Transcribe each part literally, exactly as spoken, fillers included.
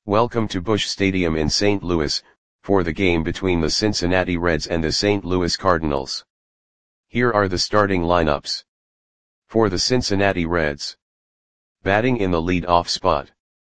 Welcome to Busch Stadium in Saint Louis, for the game between the Cincinnati Reds and the Saint Louis Cardinals. Here are the starting lineups. For the Cincinnati Reds. Batting in the lead-off spot.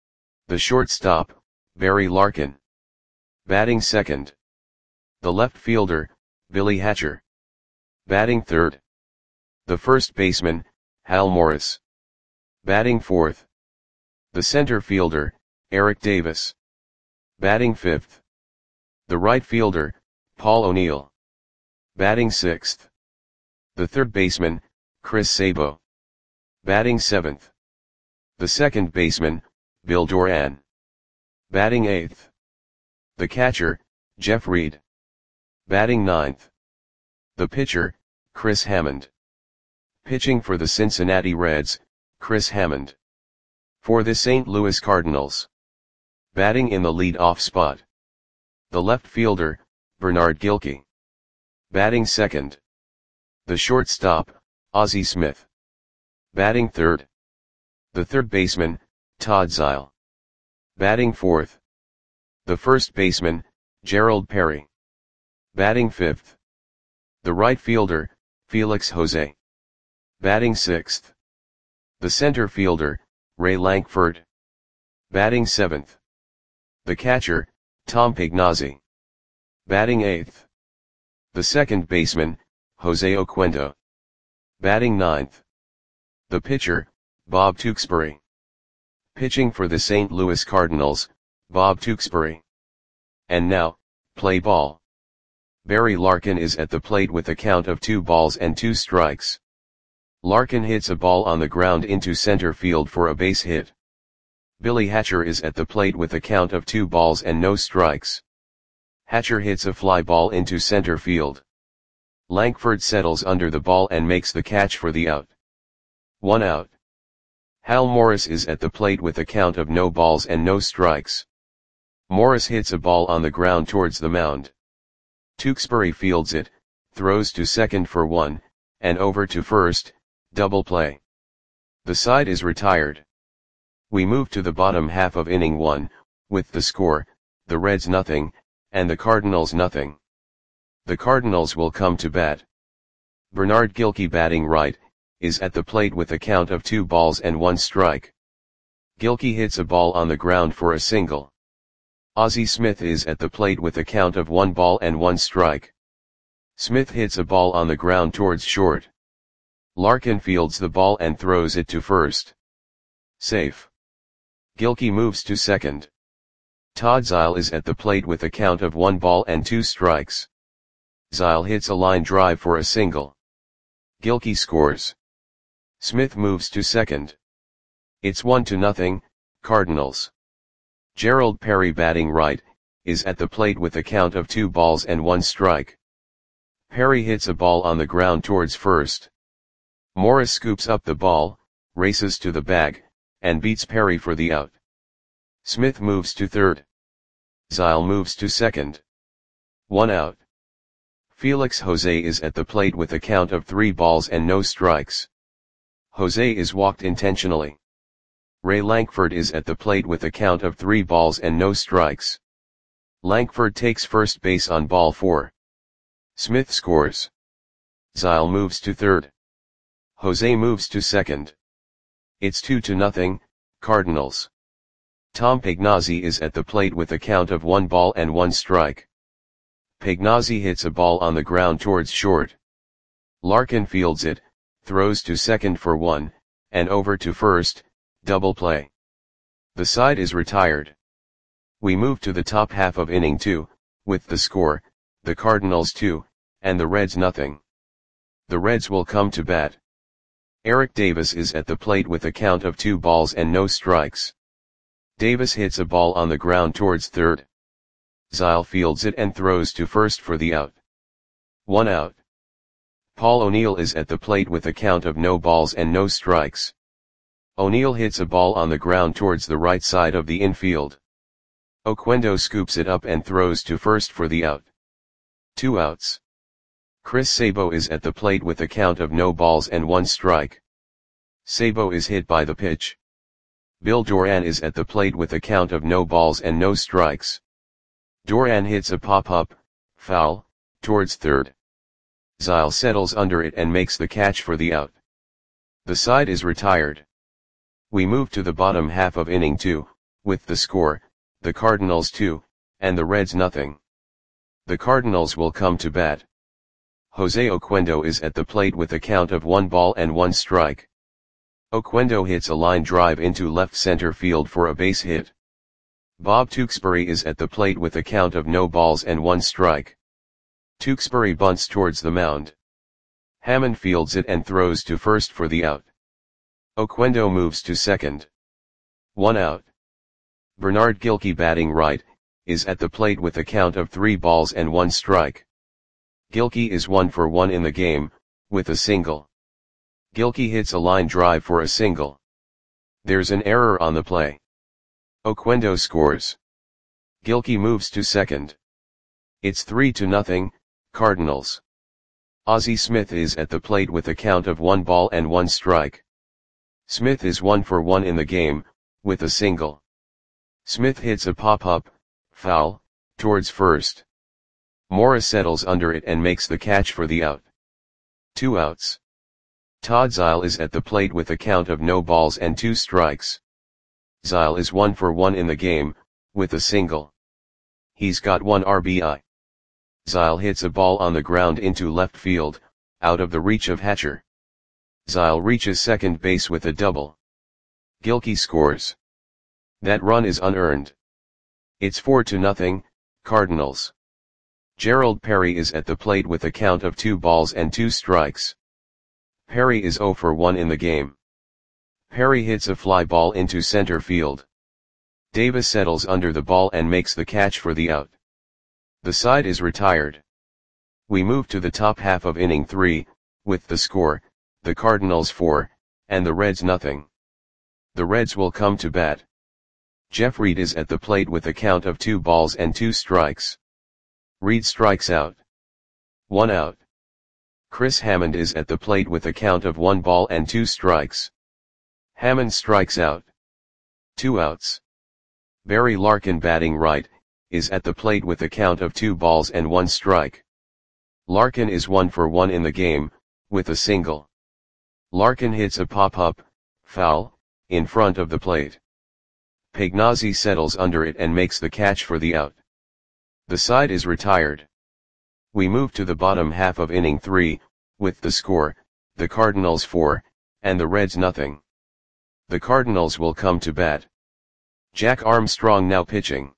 The shortstop, Barry Larkin. Batting second. The left fielder, Billy Hatcher. Batting third. The first baseman, Hal Morris. Batting fourth. The center fielder, Eric Davis. Batting fifth. The right fielder, Paul O'Neill. Batting sixth. The third baseman, Chris Sabo. Batting seventh. The second baseman, Bill Doran. Batting eighth. The catcher, Jeff Reed. Batting ninth. The pitcher, Chris Hammond. Pitching for the Cincinnati Reds, Chris Hammond. For the Saint Louis Cardinals. Batting in the lead-off spot. The left fielder, Bernard Gilkey. Batting second. The shortstop, Ozzie Smith. Batting third. The third baseman, Todd Zeile. Batting fourth. The first baseman, Gerald Perry. Batting fifth. The right fielder, Felix Jose. Batting sixth. The center fielder, Ray Lankford. Batting seventh. The catcher, Tom Pignazzi. Batting eighth. The second baseman, Jose Oquendo. Batting ninth. The pitcher, Bob Tewksbury. Pitching for the Saint Louis Cardinals, Bob Tewksbury. And now, play ball. Barry Larkin is at the plate with a count of two balls and two strikes. Larkin hits a ball on the ground into center field for a base hit. Billy Hatcher is at the plate with a count of two balls and no strikes. Hatcher hits a fly ball into center field. Lankford settles under the ball and makes the catch for the out. One out. Hal Morris is at the plate with a count of no balls and no strikes. Morris hits a ball on the ground towards the mound. Tewksbury fields it, throws to second for one, and over to first, double play. The side is retired. We move to the bottom half of inning one, with the score, the Reds nothing, and the Cardinals nothing. The Cardinals will come to bat. Bernard Gilkey batting right, is at the plate with a count of two balls and one strike. Gilkey hits a ball on the ground for a single. Ozzie Smith is at the plate with a count of one ball and one strike. Smith hits a ball on the ground towards short. Larkin fields the ball and throws it to first. Safe. Gilkey moves to second. Todd Zeile is at the plate with a count of one ball and two strikes. Zeile hits a line drive for a single. Gilkey scores. Smith moves to second. It's one to nothing, Cardinals. Gerald Perry batting right, is at the plate with a count of two balls and one strike. Perry hits a ball on the ground towards first. Morris scoops up the ball, races to the bag, and beats Perry for the out. Smith moves to third. Zeile moves to second. One out. Felix Jose is at the plate with a count of three balls and no strikes. Jose is walked intentionally. Ray Lankford is at the plate with a count of three balls and no strikes. Lankford takes first base on ball four. Smith scores. Zeile moves to third. Jose moves to second. It's two to nothing, Cardinals. Tom Pignazzi is at the plate with a count of one ball and one strike. Pignazzi hits a ball on the ground towards short. Larkin fields it, throws to second for one, and over to first, double play. The side is retired. We move to the top half of inning two, with the score, the Cardinals two, and the Reds nothing. The Reds will come to bat. Eric Davis is at the plate with a count of two balls and no strikes. Davis hits a ball on the ground towards third. Zeile fields it and throws to first for the out. One out. Paul O'Neill is at the plate with a count of no balls and no strikes. O'Neill hits a ball on the ground towards the right side of the infield. Oquendo scoops it up and throws to first for the out. Two outs. Chris Sabo is at the plate with a count of no balls and one strike. Sabo is hit by the pitch. Bill Doran is at the plate with a count of no balls and no strikes. Doran hits a pop-up, foul, towards third. Zyle settles under it and makes the catch for the out. The side is retired. We move to the bottom half of inning two, with the score, the Cardinals two, and the Reds nothing. The Cardinals will come to bat. Jose Oquendo is at the plate with a count of one ball and one strike. Oquendo hits a line drive into left center field for a base hit. Bob Tewksbury is at the plate with a count of no balls and one strike. Tewksbury bunts towards the mound. Hammond fields it and throws to first for the out. Oquendo moves to second. One out. Bernard Gilkey, batting right, is at the plate with a count of three balls and one strike. Gilkey is one for one in the game, with a single. Gilkey hits a line drive for a single. There's an error on the play. Oquendo scores. Gilkey moves to second. It's three to nothing, Cardinals. Ozzie Smith is at the plate with a count of one ball and one strike. Smith is one for one in the game, with a single. Smith hits a pop-up, foul, towards first. Morris settles under it and makes the catch for the out. Two outs. Todd Zyle is at the plate with a count of no balls and two strikes. Zyle is one for one in the game, with a single. He's got one R B I. Zyle hits a ball on the ground into left field, out of the reach of Hatcher. Zyle reaches second base with a double. Gilkey scores. That run is unearned. It's four to nothing, Cardinals. Gerald Perry is at the plate with a count of two balls and two strikes. Perry is zero for one in the game. Perry hits a fly ball into center field. Davis settles under the ball and makes the catch for the out. The side is retired. We move to the top half of inning three, with the score, the Cardinals four, and the Reds nothing. The Reds will come to bat. Jeff Reed is at the plate with a count of two balls and two strikes. Reed strikes out. One out. Chris Hammond is at the plate with a count of one ball and two strikes. Hammond strikes out. Two outs. Barry Larkin, batting right, is at the plate with a count of two balls and one strike. Larkin is one for one in the game, with a single. Larkin hits a pop-up, foul, in front of the plate. Pagnozzi settles under it and makes the catch for the out. The side is retired. We move to the bottom half of inning three, with the score, the Cardinals four, and the Reds nothing. The Cardinals will come to bat. Jack Armstrong now pitching.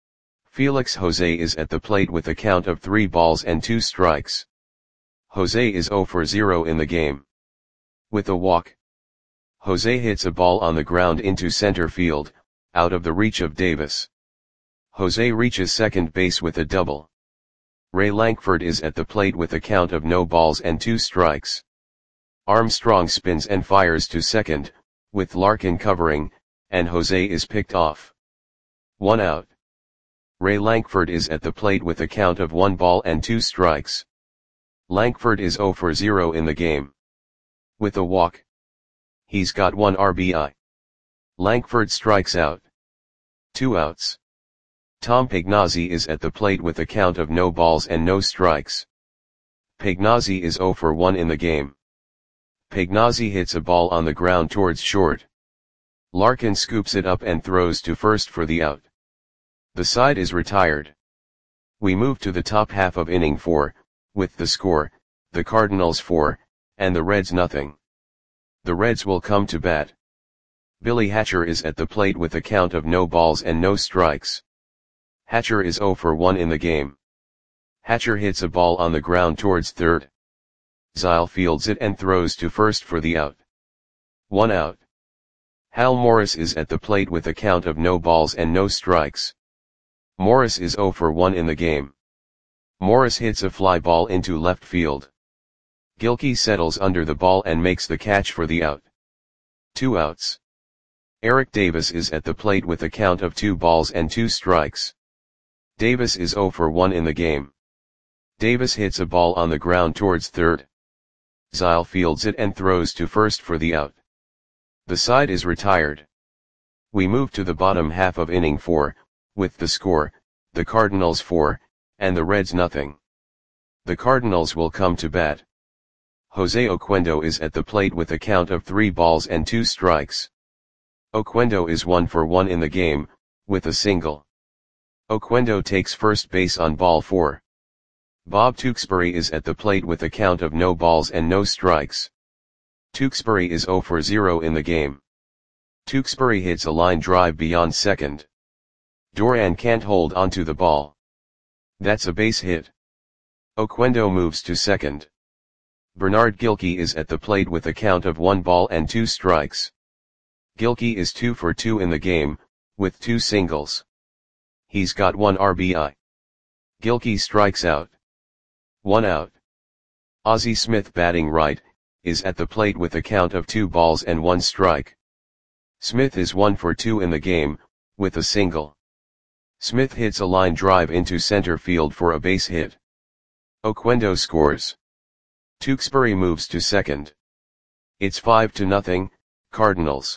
Felix Jose is at the plate with a count of three balls and two strikes. Jose is zero for zero in the game. With a walk. Jose hits a ball on the ground into center field, out of the reach of Davis. Jose reaches second base with a double. Ray Lankford is at the plate with a count of no balls and two strikes. Armstrong spins and fires to second, with Larkin covering, and Jose is picked off. One out. Ray Lankford is at the plate with a count of one ball and two strikes. Lankford is zero for zero in the game. With a walk. He's got one R B I. Lankford strikes out. Two outs. Tom Pagnozzi is at the plate with a count of no balls and no strikes. Pagnozzi is zero for one in the game. Pagnozzi hits a ball on the ground towards short. Larkin scoops it up and throws to first for the out. The side is retired. We move to the top half of inning four, with the score, the Cardinals four, and the Reds nothing. The Reds will come to bat. Billy Hatcher is at the plate with a count of no balls and no strikes. Hatcher is zero for one in the game. Hatcher hits a ball on the ground towards third. Zyle fields it and throws to first for the out. One out. Hal Morris is at the plate with a count of no balls and no strikes. Morris is zero for one in the game. Morris hits a fly ball into left field. Gilkey settles under the ball and makes the catch for the out. Two outs. Eric Davis is at the plate with a count of two balls and two strikes. Davis is zero for one in the game. Davis hits a ball on the ground towards third. Zyle fields it and throws to first for the out. The side is retired. We move to the bottom half of inning four, with the score, the Cardinals four, and the Reds nothing. The Cardinals will come to bat. Jose Oquendo is at the plate with a count of three balls and two strikes. Oquendo is one for one in the game, with a single. Oquendo takes first base on ball four. Bob Tewksbury is at the plate with a count of no balls and no strikes. Tewksbury is zero for zero in the game. Tewksbury hits a line drive beyond second. Duran can't hold onto the ball. That's a base hit. Oquendo moves to second. Bernard Gilkey is at the plate with a count of one ball and two strikes. Gilkey is two for two in the game, with two singles. He's got one R B I. Gilkey strikes out. One out. Ozzie Smith, batting right, is at the plate with a count of two balls and one strike. Smith is one for two in the game, with a single. Smith hits a line drive into center field for a base hit. Oquendo scores. Tewksbury moves to second. It's five to nothing, Cardinals.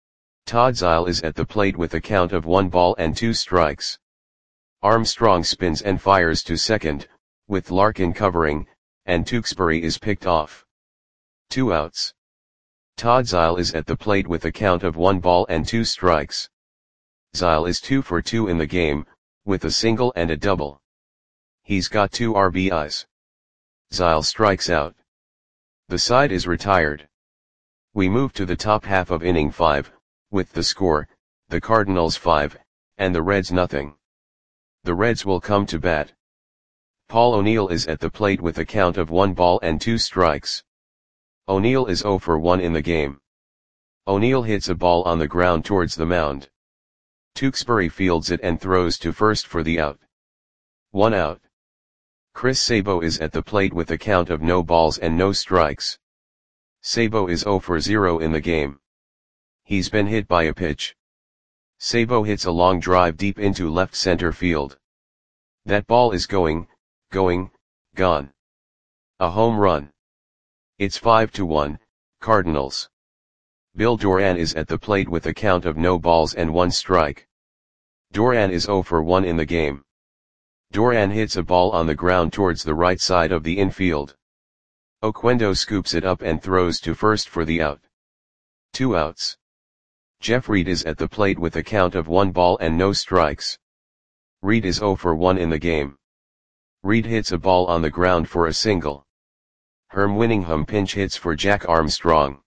Todd Zeile is at the plate with a count of one ball and two strikes. Armstrong spins and fires to second, with Larkin covering, and Tewksbury is picked off. Two outs. Todd Zeile is at the plate with a count of one ball and two strikes. Zeile is two for two in the game, with a single and a double. He's got two R B Is. Zeile strikes out. The side is retired. We move to the top half of inning five, with the score, the Cardinals five, and the Reds nothing. The Reds will come to bat. Paul O'Neill is at the plate with a count of one ball and two strikes. O'Neill is zero for one in the game. O'Neill hits a ball on the ground towards the mound. Tewksbury fields it and throws to first for the out. One out. Chris Sabo is at the plate with a count of no balls and no strikes. Sabo is zero for zero in the game. He's been hit by a pitch. Sabo hits a long drive deep into left center field. That ball is going, going, gone. A home run. It's five to one, Cardinals. Bill Duran is at the plate with a count of no balls and one strike. Duran is zero for one in the game. Duran hits a ball on the ground towards the right side of the infield. Oquendo scoops it up and throws to first for the out. Two outs. Jeff Reed is at the plate with a count of one ball and no strikes. Reed is zero for one in the game. Reed hits a ball on the ground for a single. Herm Winningham pinch hits for Jack Armstrong.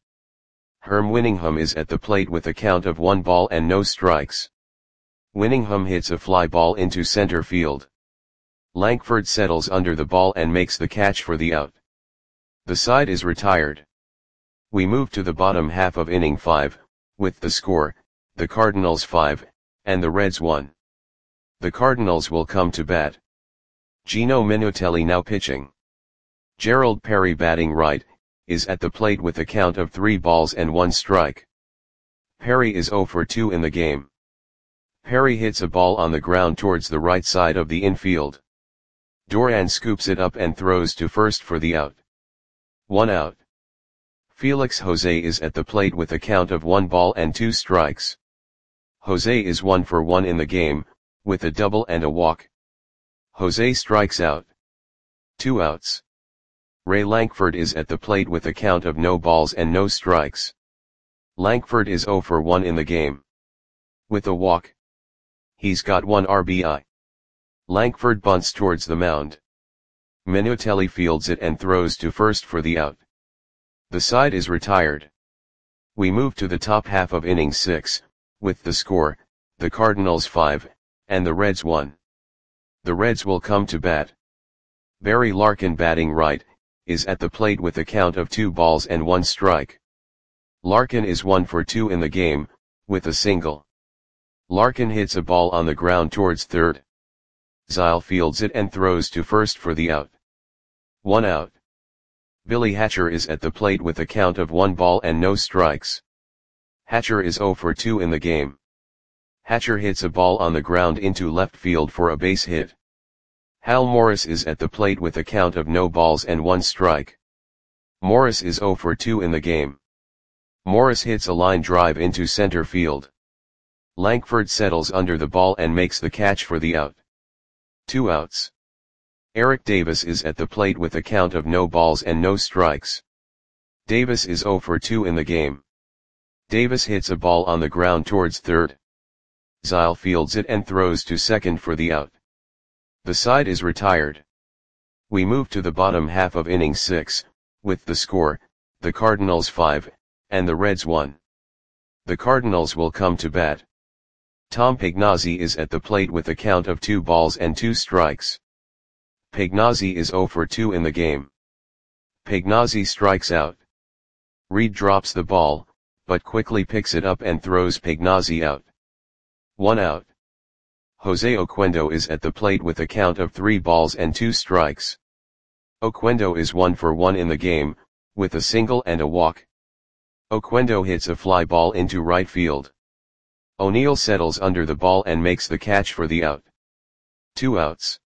Herm Winningham is at the plate with a count of one ball and no strikes. Winningham hits a fly ball into center field. Lankford settles under the ball and makes the catch for the out. The side is retired. We move to the bottom half of inning five, with the score, the Cardinals five, and the Reds one. The Cardinals will come to bat. Gino Minutelli now pitching. Gerald Perry, batting right, is at the plate with a count of three balls and one strike. Perry is zero for two in the game. Perry hits a ball on the ground towards the right side of the infield. Duran scoops it up and throws to first for the out. One out. Felix Jose is at the plate with a count of one ball and two strikes. Jose is one for one in the game, with a double and a walk. Jose strikes out. Two outs. Ray Lankford is at the plate with a count of no balls and no strikes. Lankford is zero for one in the game. With a walk. He's got one R B I. Lankford bunts towards the mound. Minutelli fields it and throws to first for the out. The side is retired. We move to the top half of inning six, with the score, the Cardinals five, and the Reds one. The Reds will come to bat. Barry Larkin, batting right, is at the plate with a count of two balls and one strike. Larkin is one for two in the game, with a single. Larkin hits a ball on the ground towards third. Zeile fields it and throws to first for the out. One out. Billy Hatcher is at the plate with a count of one ball and no strikes. Hatcher is zero for two in the game. Hatcher hits a ball on the ground into left field for a base hit. Hal Morris is at the plate with a count of no balls and one strike. Morris is zero for two in the game. Morris hits a line drive into center field. Langford settles under the ball and makes the catch for the out. Two outs. Eric Davis is at the plate with a count of no balls and no strikes. Davis is oh for two in the game. Davis hits a ball on the ground towards third. Zile fields it and throws to second for the out. The side is retired. We move to the bottom half of inning six, with the score, the Cardinals five, and the Reds one. The Cardinals will come to bat. Tom Pagnozzi is at the plate with a count of two balls and two strikes. Pagnozzi is oh for two in the game. Pagnozzi strikes out. Reed drops the ball, but quickly picks it up and throws Pagnozzi out. One out. Jose Oquendo is at the plate with a count of three balls and two strikes. Oquendo is one for one in the game, with a single and a walk. Oquendo hits a fly ball into right field. O'Neill settles under the ball and makes the catch for the out. Two outs.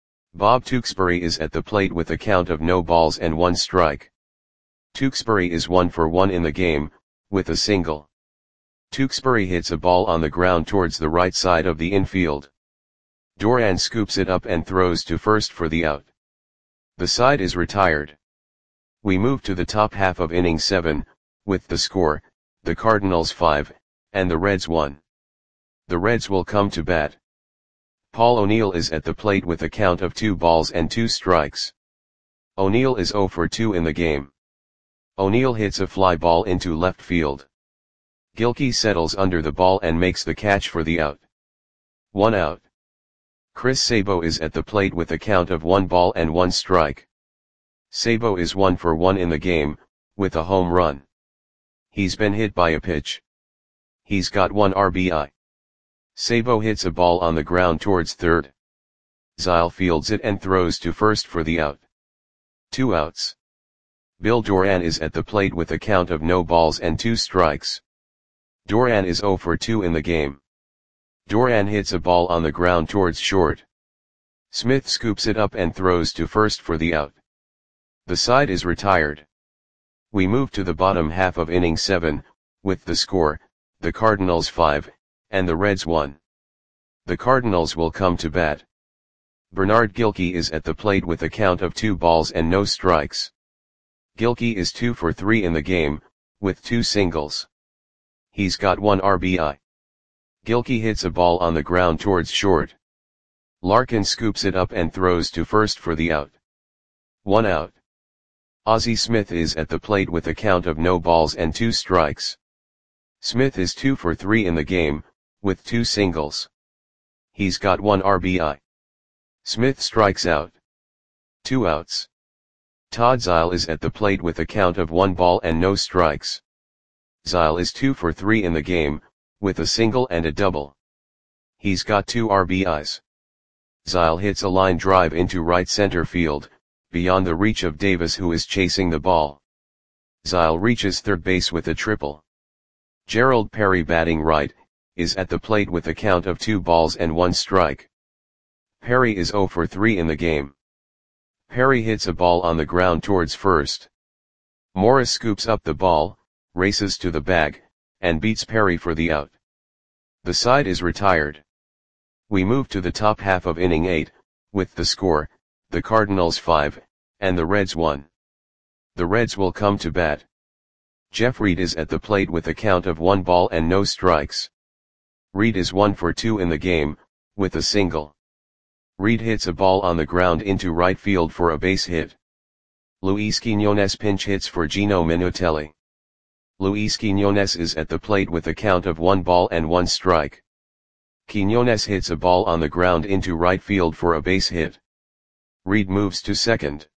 Bob Tewksbury is at the plate with a count of no balls and one strike. Tewksbury is one for one in the game, with a single. Tewksbury hits a ball on the ground towards the right side of the infield. Doran scoops it up and throws to first for the out. The side is retired. We move to the top half of inning seven, with the score, the Cardinals five, and the Reds one. The Reds will come to bat. Paul O'Neill is at the plate with a count of two balls and two strikes. O'Neill is oh for two in the game. O'Neill hits a fly ball into left field. Gilkey settles under the ball and makes the catch for the out. One out. Chris Sabo is at the plate with a count of one ball and one strike. Sabo is one for one in the game, with a home run. He's been hit by a pitch. He's got one R B I. Sabo hits a ball on the ground towards third. Zile fields it and throws to first for the out. Two outs. Bill Doran is at the plate with a count of no balls and two strikes. Doran is oh for two in the game. Doran hits a ball on the ground towards short. Smith scoops it up and throws to first for the out. The side is retired. We move to the bottom half of inning seven, with the score, the Cardinals five, and the Reds one. The Cardinals will come to bat. Bernard Gilkey is at the plate with a count of two balls and no strikes. Gilkey is two for three in the game, with two singles. He's got one R B I. Gilkey hits a ball on the ground towards short. Larkin scoops it up and throws to first for the out. One out. Ozzie Smith is at the plate with a count of no balls and two strikes. Smith is two for three in the game, with two singles. He's got one R B I. Smith strikes out. Two outs. Todd Zile is at the plate with a count of one ball and no strikes. Zile is two for three in the game, with a single and a double. He's got two R B Is. Zile hits a line drive into right center field, beyond the reach of Davis who is chasing the ball. Zile reaches third base with a triple. Gerald Perry, batting right, is at the plate with a count of two balls and one strike. Perry is oh for three in the game. Perry hits a ball on the ground towards first. Morris scoops up the ball, races to the bag, and beats Perry for the out. The side is retired. We move to the top half of inning eight, with the score, the Cardinals five, and the Reds one. The Reds will come to bat. Jeff Reed is at the plate with a count of one ball and no strikes. Reed is one for two in the game, with a single. Reed hits a ball on the ground into right field for a base hit. Luis Quiñones pinch hits for Gino Minutelli. Luis Quiñones is at the plate with a count of one ball and one strike. Quiñones hits a ball on the ground into right field for a base hit. Reed moves to second.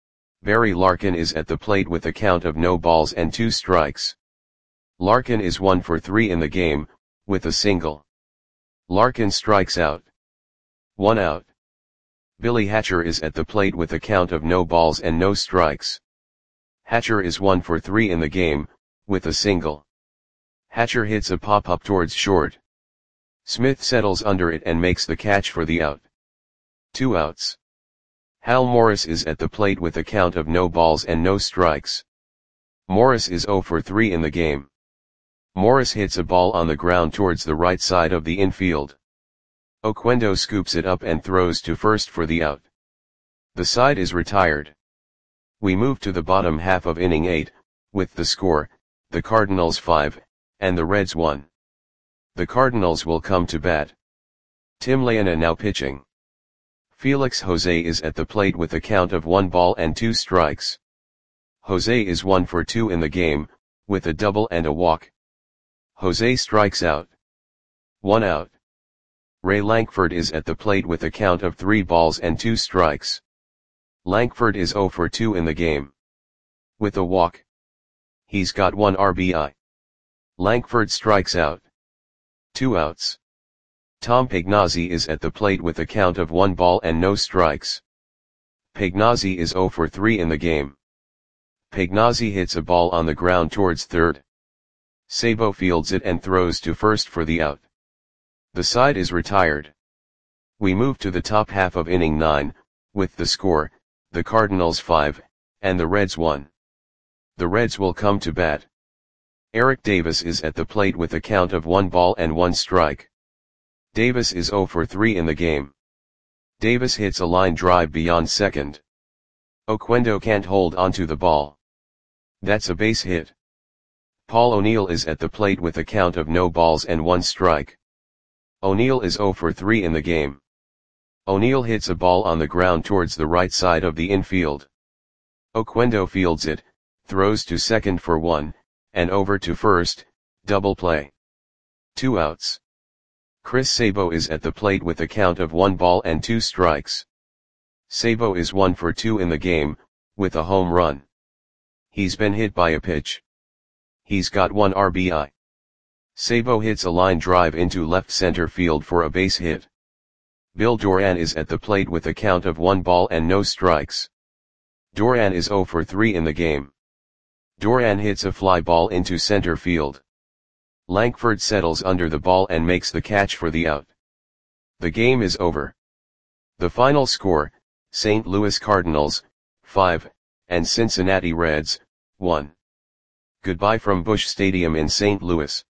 Barry Larkin is at the plate with a count of no balls and two strikes. Larkin is one for three in the game, with a single. Larkin strikes out. One out. Billy Hatcher is at the plate with a count of no balls and no strikes. Hatcher is one for three in the game, with a single. Hatcher hits a pop-up towards short. Smith settles under it and makes the catch for the out. Two outs. Hal Morris is at the plate with a count of no balls and no strikes. Morris is oh for three in the game. Morris hits a ball on the ground towards the right side of the infield. Oquendo scoops it up and throws to first for the out. The side is retired. We move to the bottom half of inning eight, with the score, the Cardinals five, and the Reds one. The Cardinals will come to bat. Tim Layana now pitching. Felix Jose is at the plate with a count of one ball and two strikes. Jose is one for two in the game, with a double and a walk. Jose strikes out. One out. Ray Lankford is at the plate with a count of three balls and two strikes. Lankford is zero for two in the game. With a walk. He's got one R B I. Lankford strikes out. Two outs. Tom Pagnozzi is at the plate with a count of one ball and no strikes. Pagnozzi is zero for three in the game. Pagnozzi hits a ball on the ground towards third. Sabo fields it and throws to first for the out. The side is retired. We move to the top half of inning nine, with the score, the Cardinals five, and the Reds one. The Reds will come to bat. Eric Davis is at the plate with a count of one ball and one strike. Davis is zero for three in the game. Davis hits a line drive beyond second. Oquendo can't hold onto the ball. That's a base hit. Paul O'Neill is at the plate with a count of no balls and one strike. O'Neill is zero for three in the game. O'Neill hits a ball on the ground towards the right side of the infield. Oquendo fields it, throws to second for one, and over to first, double play. Two outs. Chris Sabo is at the plate with a count of one ball and two strikes. Sabo is one for two in the game, with a home run. He's been hit by a pitch. He's got one R B I. Sabo hits a line drive into left center field for a base hit. Bill Doran is at the plate with a count of one ball and no strikes. Doran is zero for three in the game. Doran hits a fly ball into center field. Lankford settles under the ball and makes the catch for the out. The game is over. The final score, Saint Louis Cardinals, five, and Cincinnati Reds, one. Goodbye from Busch Stadium in Saint Louis.